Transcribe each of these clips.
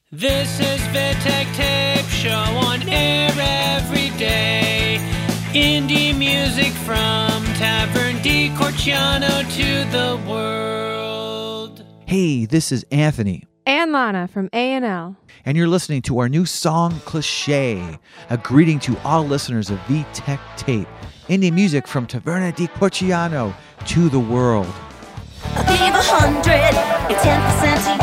This is Vitek Tape Show on air every day. Indie music from Tavern di Corciano to the world. Hey, this is Anthony. And Lana from A&L. And you're listening to our new song, Cliché, a greeting to all listeners of VTech Tape, indie music from Taverna di Corciano to the world. I'll give 100 and 10% to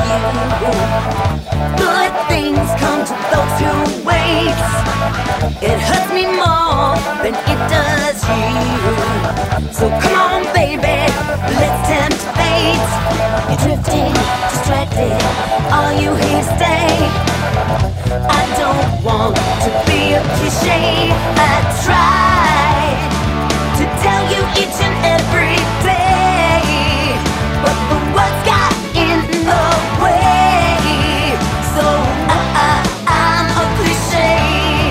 you. Good things come to those who wait. It hurts me more than it does you. So come on, baby, let's tempt fate. You're drifting, distracted, all you hear stay. I don't want to be a cliche. I tried to tell you each and every day, but the words got in the way. So I'm a cliche.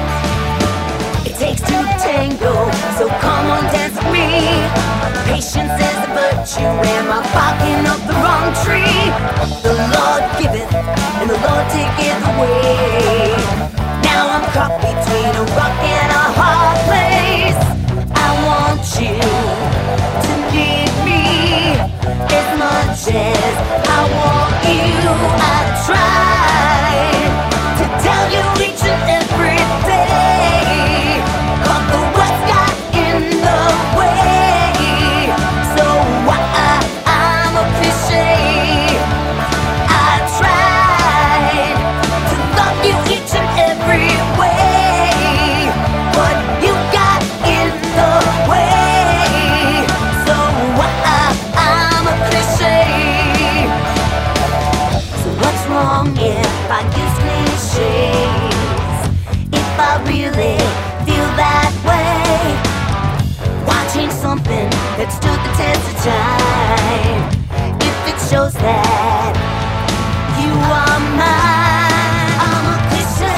It takes two to tango, so come on, dance with me. Patience is a virtue. Am I barking up the wrong tree? The Lord giveth, and the Lord taketh away. Now I'm caught between a rock and a hard place. I want you to need me as much as I want you. I tried to tell you each and every day, but the words got in the way. So I'm a cliche. I tried to love you each and every way, but you got in the way. So I'm a cliche. So what's wrong if I use cliches? If I really feel that way, why change something that stood the test of time? If it shows that you are mine, I'm a cliche.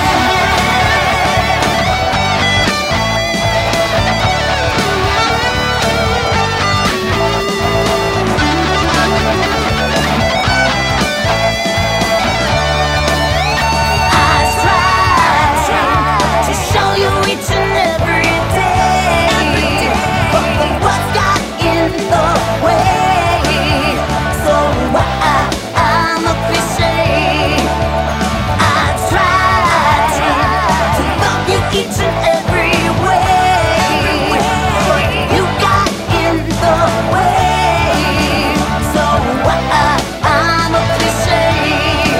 I try to show you each and every day, but the words got in the way. So I'm a cliche. I try to love you each and every way, but you got in the way. So I'm a cliche.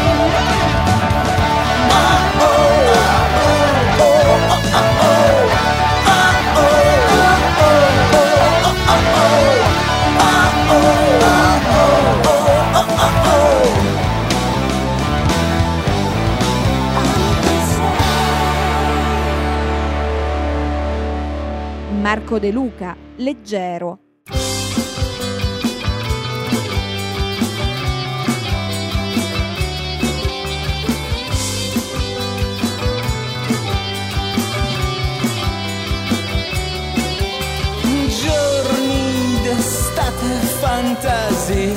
Marco De Luca, Leggero. Giorni d'estate, fantasie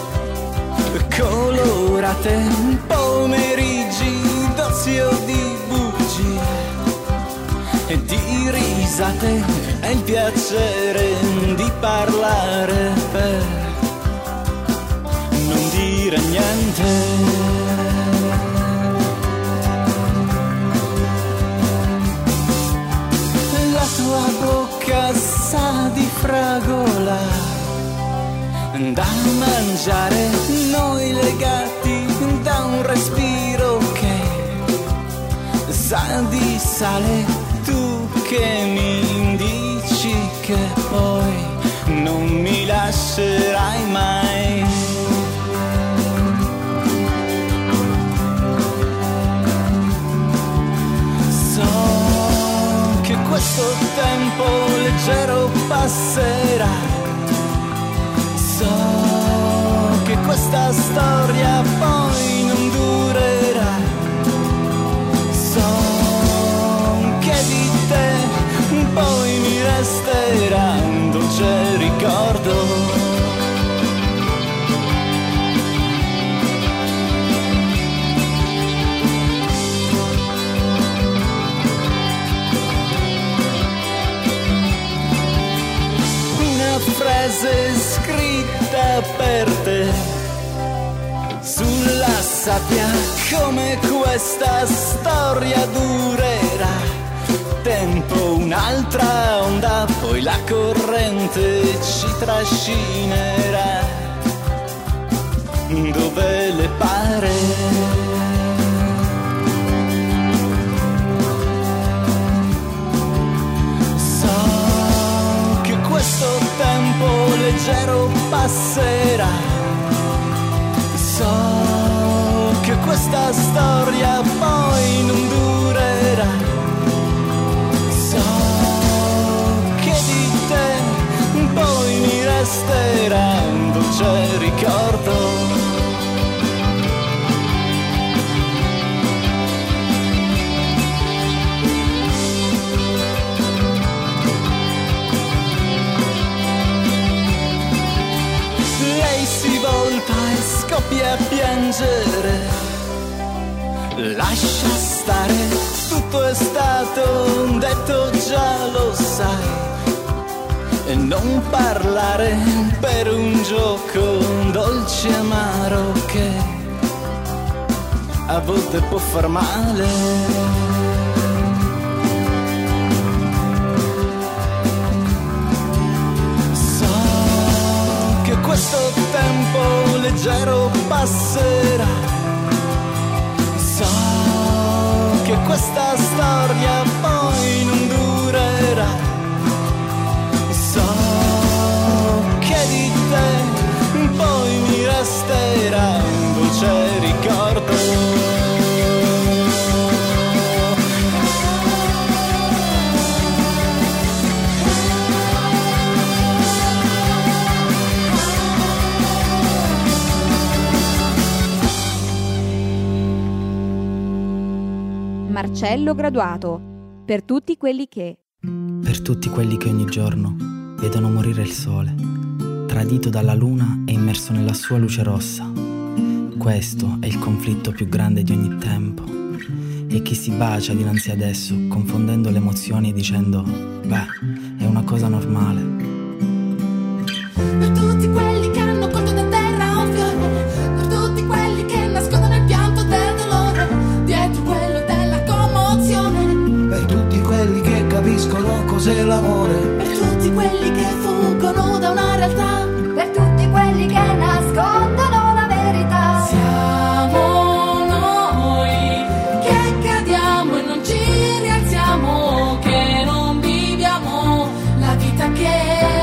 colorate, pomeriggi d'ozio, di bugie e di risate, e il piacere di parlare per non dire niente. La tua bocca sa di fragola da mangiare, noi legati da un respiro che sa di sale, tu che mi dici che poi non mi lascerai mai. So che questo tempo leggero passerà, so che questa storia poi non durerà, so che di te poi mi resterà un dolce ricordo. sappia come questa storia durerà. Tempo un'altra onda, poi la corrente ci trascinerà dove le pare. So che questo tempo leggero passerà. So che questa storia poi non durerà. Poi mi resterà un dolce ricordo. Lei si volta e scoppia a piangere. Lascia stare, tutto è stato detto, già lo sai. E non parlare per un gioco dolce e amaro che a volte può far male. So che questo tempo leggero passerà. So che questa storia poi non durerà. Di te poi mi resterà un dolce ricordo. Marcello Graduato, per tutti quelli che... Per tutti quelli che ogni giorno vedono morire il sole, tradito dalla luna e immerso nella sua luce rossa. Questo è il conflitto più grande di ogni tempo. E chi si bacia dinanzi ad esso, confondendo le emozioni e dicendo beh, è una cosa normale. Per tutti quelli che hanno colto da terra un fiore, per tutti quelli che nascondono il pianto del dolore dietro quello della commozione, per tutti quelli che capiscono cos'è l'amore, per tutti quelli che fuggono da una realtà, per tutti quelli che nascondono la verità. Siamo noi che cadiamo e non ci rialziamo, che non viviamo la vita che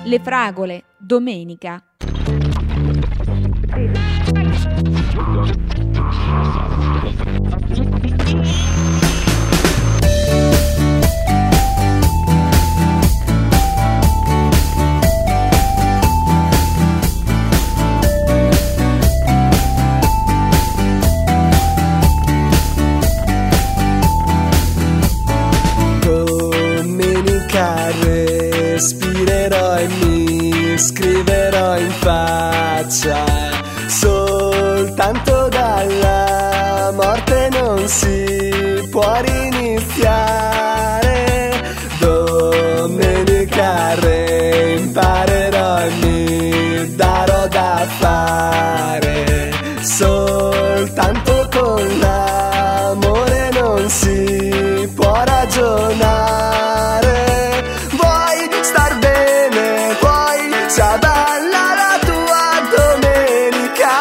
Le Fragole, domenica. Respirerò e mi scriverò in faccia. Soltanto dalla morte non si può riniziare. Domenica imparerò e mi darò da fare. Soltanto con l'amore non si può ragionare. Sia bella la tua domenica,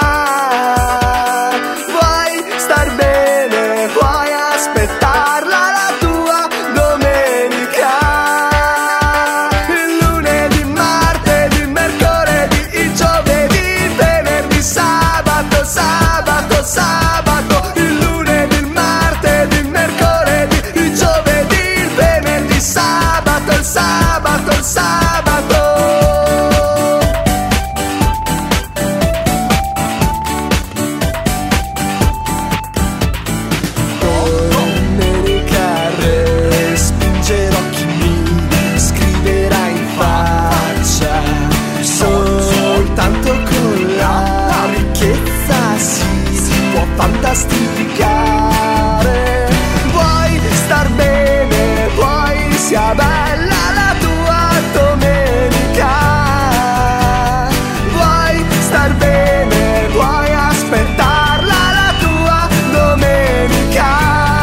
vuoi star bene, vuoi aspettarla la tua domenica. Il lunedì, martedì, mercoledì, il giovedì, venerdì, sabato, sabato, sabato. Il lunedì, il martedì, il mercoledì, il giovedì, il venerdì, sabato, il sabato, il sabato. Fantastificare, vuoi star bene, vuoi sia bella la tua domenica, vuoi star bene, vuoi aspettarla la tua domenica.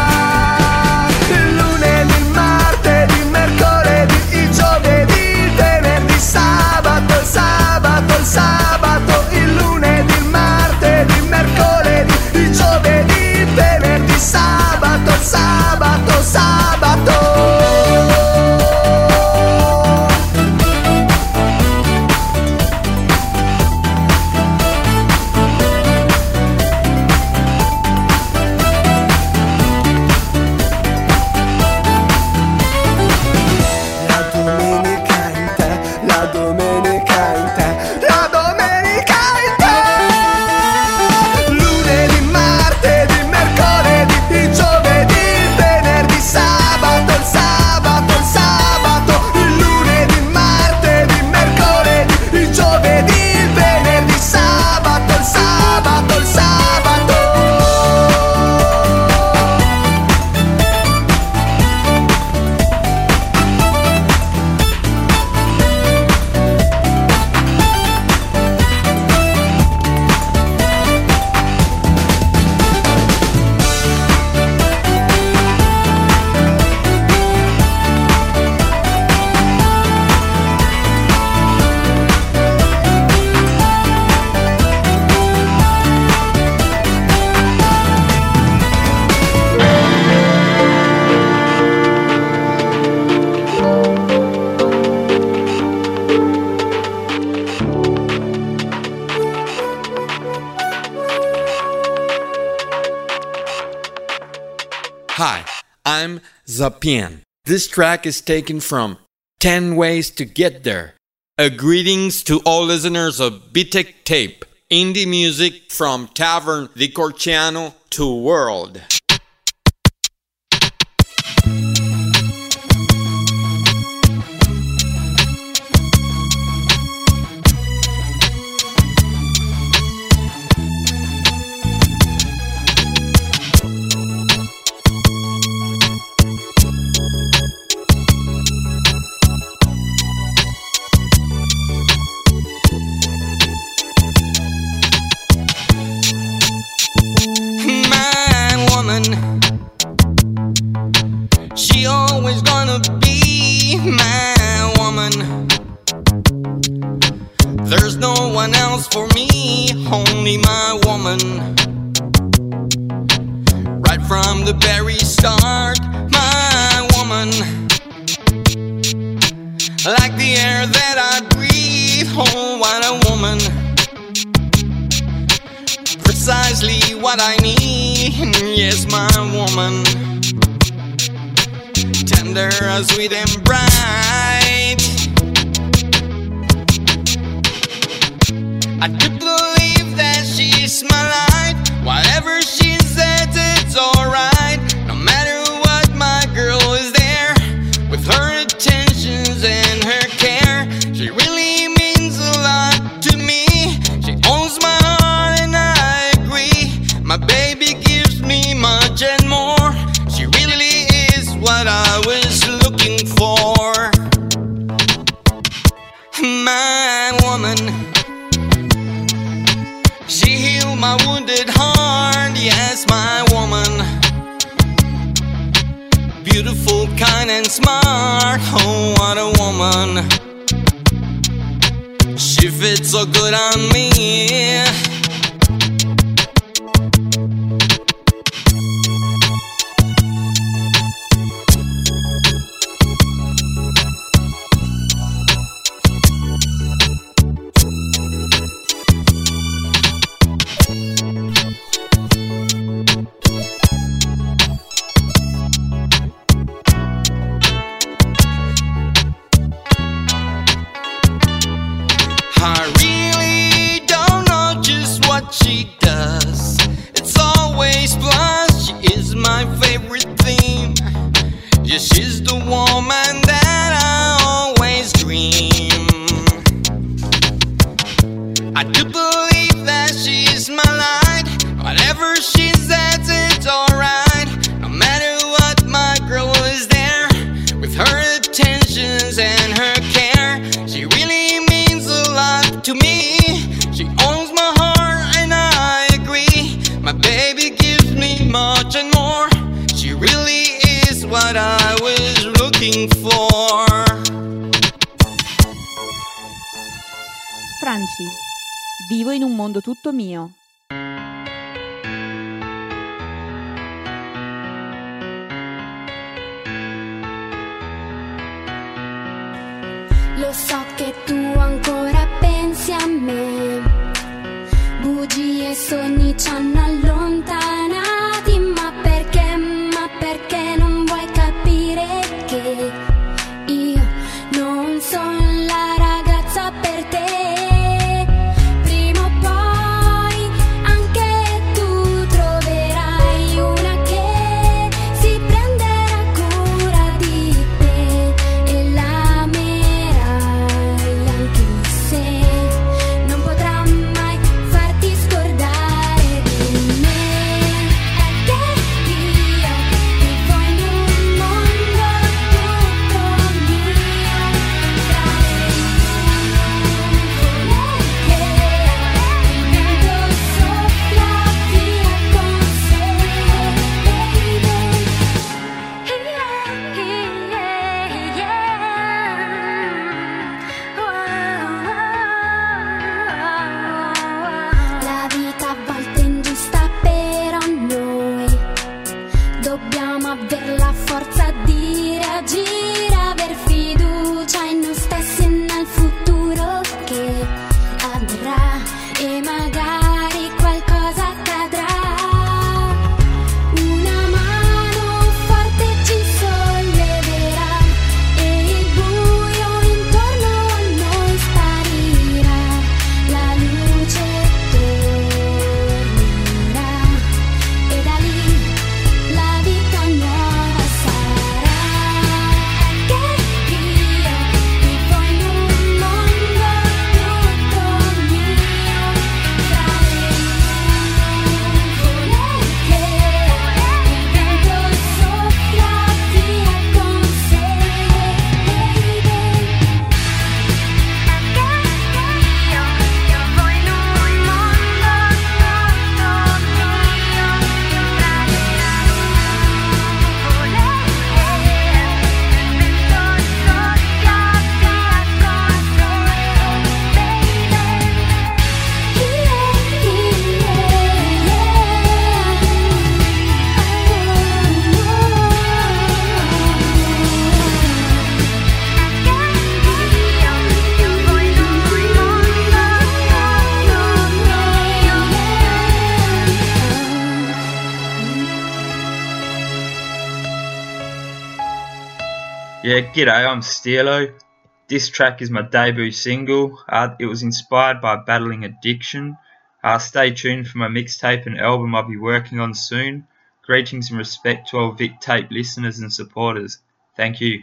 Il lunedì, il martedì, il mercoledì, il giovedì, il venerdì, sabato, il sabato, il sabato. Il lunedì, il martedì, il mercoledì, il giovedì, il venerdì, sabato, sabato, sabato. La domenica in te, la domenica in te, la domenica in te. Lunedì, martedì, mercoledì, il giovedì, il venerdì, sabato, il sabato, il sabato. Il lunedì, il martedì, il mercoledì, il giovedì, il venerdì, sabato, il sabato, il sabato. Hi, I'm Zapien. This track is taken from 10 Ways to Get There. A greetings to all listeners of BTEC Tape, indie music from Tavern di Corciano to World. She always gonna be my woman. There's no one else for me, only my woman. Right from the very start, my woman. Like the air that I breathe, oh what a woman. Precisely what I need, yes my woman. Tender, sweet and bright. I do believe that she's my light. Whatever she says, it's alright. No matter what, my girl is there. With her attentions and her care, she really means a lot to me. She owns my heart and I agree. My baby gives me much and more. She really is what I was looking for. My woman. She healed my wounded heart, yes, my woman. Beautiful, kind and smart, oh what a woman. She fits so good on me. I really don't know just what she does. It's always plus, she is my favorite theme. Yeah, she's the woman that I always dream. I do believe that she's my light. Whatever she says, it's alright. No matter what, my girl is there. With her attentions and her care, she really means a lot to me. She owns my heart and I agree. My baby gives me much and more. She really is what I was looking for. Franci, vivo in un mondo tutto mio. Lo so che tu ancora pensi a me. Bugie e sogni ci hanno allontanati. Ma perché non vuoi capire che io non sono la ragazza per te? Prima o poi anche tu troverai una che si prenderà cura di te e l'amerai anche se non potrà mai farti scordare di Yeah, g'day, I'm Steelo. This track is my debut single. It was inspired by battling addiction. Stay tuned for my mixtape and album I'll be working on soon. Greetings and respect to all Vic Tape listeners and supporters. Thank you.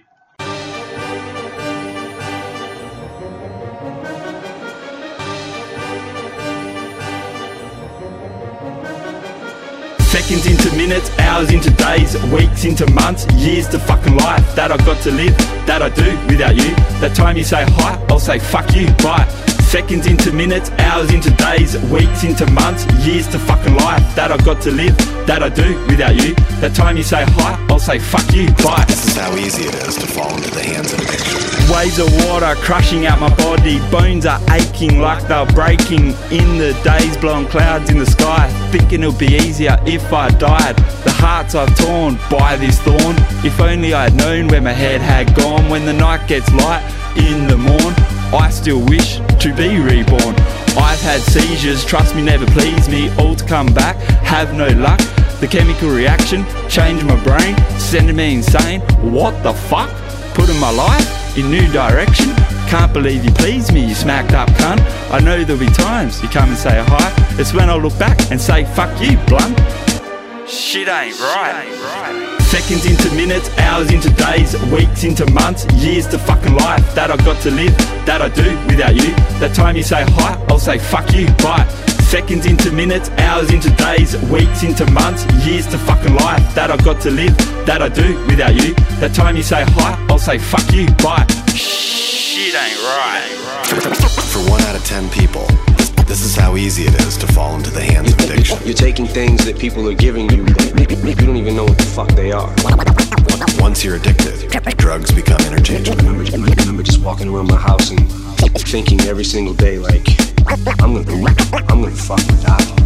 Seconds into minutes, hours into days, weeks into months, years to fucking life that I've got to live, that I do without you. That time you say hi, I'll say fuck you, bye. Seconds into minutes, hours into days, weeks into months, years to fucking life that I've got to live, that I do without you. That time you say hi, I'll say fuck you, bye. This is how easy it is to fall into the hands of addiction. Waves of water crushing out my body, bones are aching like they're breaking in the days, blowing clouds in the sky, thinking it'll be easier if I died. The hearts I've torn by this thorn, if only I had known where my head had gone. When the night gets light in the morn, I still wish to be reborn. I've had seizures, trust me, never please me, all to come back, have no luck. The chemical reaction changed my brain, sending me insane. What the fuck? Putting my life in new direction. Can't believe you pleased me, you smacked up cunt. I know there'll be times you come and say hi. It's when I look back and say fuck you, blunt. Shit ain't right. Seconds into minutes, hours into days, weeks into months, years to fucking life that I've got to live, that I do without you. That time you say hi, I'll say fuck you, bye. Seconds into minutes, hours into days, weeks into months, years to fucking life that I've got to live, that I do without you. That time you say hi, I'll say fuck you, bye. Shit ain't right. For 1 out of 10 people, this is how easy it is to fall into the hands of addiction. You're taking things that people are giving you, you don't even know what the fuck they are. Once you're addicted, drugs become interchangeable. I remember just walking around my house and thinking every single day, like, I'm gonna fucking die.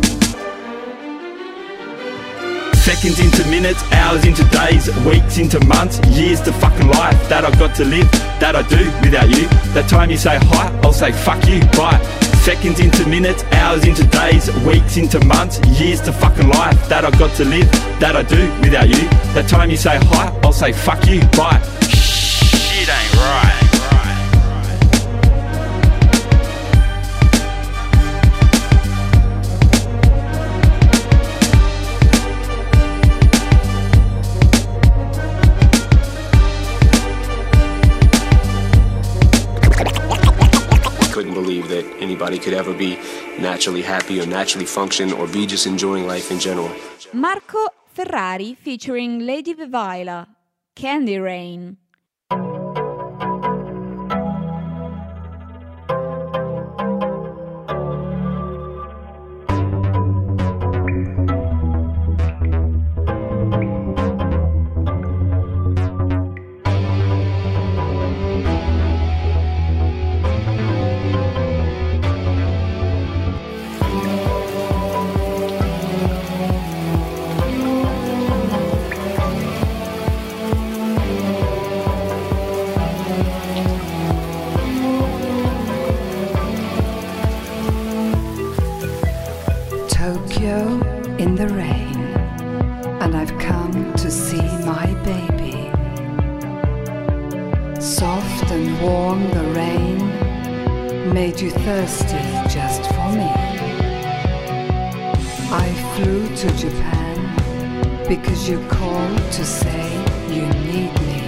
Seconds into minutes, hours into days, weeks into months, years to fucking life that I've got to live, that I do without you. That time you say hi, I'll say fuck you, bye. Seconds into minutes, hours into days, weeks into months, years to fucking life that I've got to live, that I do without you. That time you say hi, I'll say fuck you, bye. Shit ain't right. Couldn't believe that anybody could ever be naturally happy or naturally function or be just enjoying life in general. Marco Ferrari featuring Lady Vivaila, Candy Rain. Tokyo in the rain, and I've come to see my baby. Soft and warm the rain made you thirsty just for me. I flew to Japan because you called to say you need me.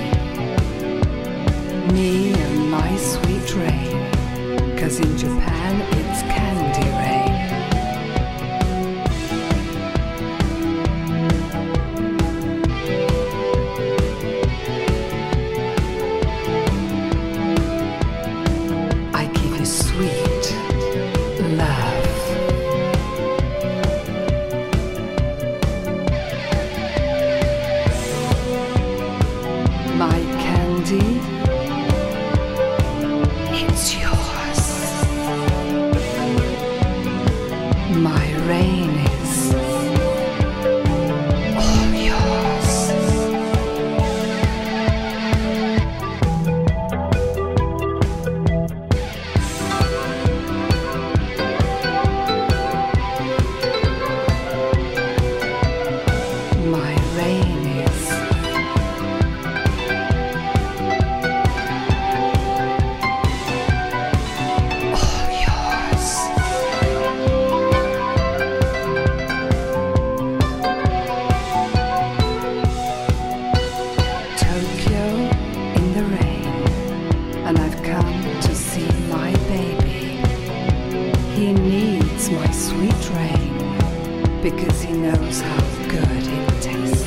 Me and my sweet rain, 'cause in Japan it's candy rain. Sweet love. My candy, it's yours. he knows how good it tastes.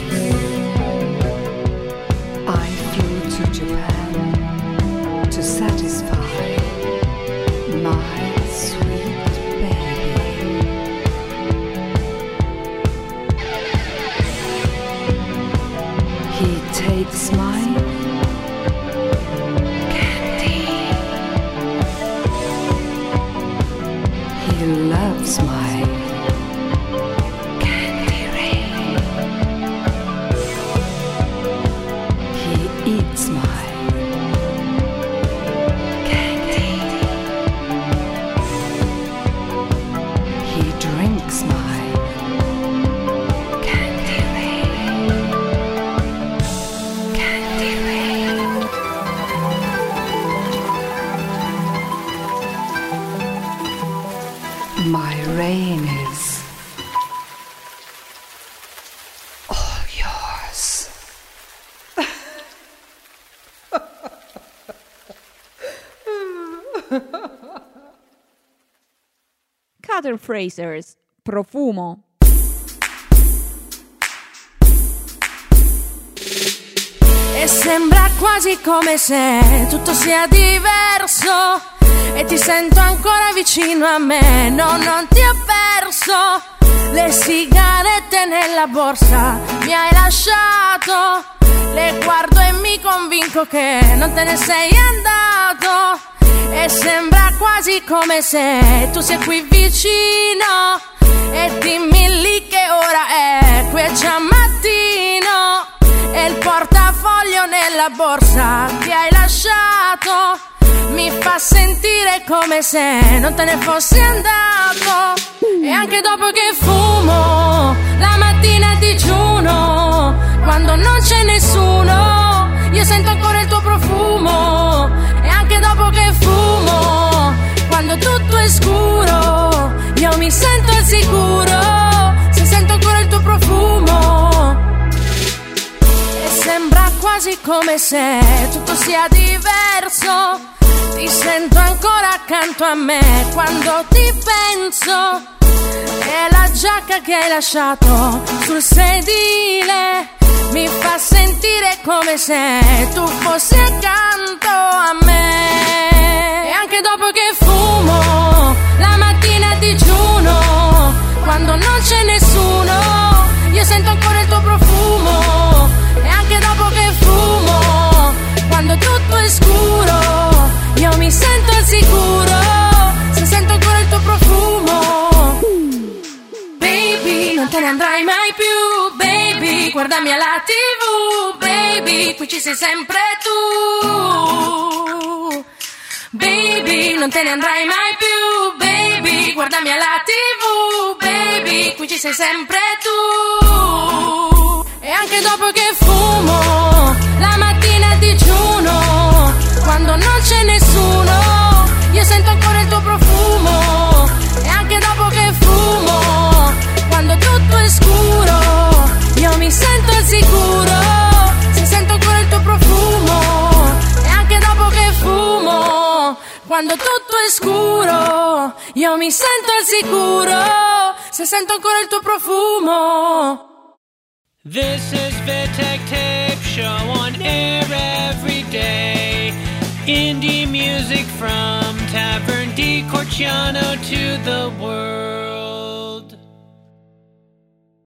I flew to Japan to satisfy my sweet baby. He takes my candy. He loves my candy rain. He eats my candy. He drinks my candy rain. Candy rain. My rain is all yours. Cutter Frasers, Profumo. E sembra quasi come se tutto sia diverso e ti sento ancora vicino a me. No, non ti ho perso. Le sigarette nella borsa mi hai lasciato. Le guardo e mi convinco che non te ne sei andato. E sembra quasi come se tu sia qui vicino. E dimmi lì che ora è, qui è già mattino. E il portafoglio nella borsa ti hai lasciato. Mi fa sentire come se non te ne fossi andato. E anche dopo che fumo, la mattina digiuno, quando non c'è nessuno, io sento ancora il tuo profumo. E anche dopo che fumo, quando tutto è scuro, io mi sento al sicuro, se sento ancora il tuo profumo. E sembra quasi come se tutto sia diverso. Ti sento ancora accanto a me quando ti penso. E la giacca che hai lasciato sul sedile mi fa sentire come se tu fossi accanto a me. E anche dopo che fumo, la mattina digiuno, quando non c'è nessuno, io sento ancora il tuo profumo. E anche dopo che fumo, quando tutto è scuro, io mi sento al sicuro, se sento ancora il tuo profumo. Baby, non te ne andrai mai più. Baby, guardami alla TV. Baby, qui ci sei sempre tu. Baby, non te ne andrai mai più. Baby, guardami alla TV. Baby, qui ci sei sempre tu. E anche dopo che fumo, la mattina digiuno, quando non c'è nessuno, io sento ancora il tuo profumo. E anche dopo che fumo, quando tutto è scuro, io mi sento al sicuro, se sento ancora il tuo profumo. E anche dopo che fumo, quando tutto è scuro, io mi sento al sicuro, se sento ancora il tuo profumo. This is Vitek Tape Show on air every day. Indie music from Tavern di Corciano to the world.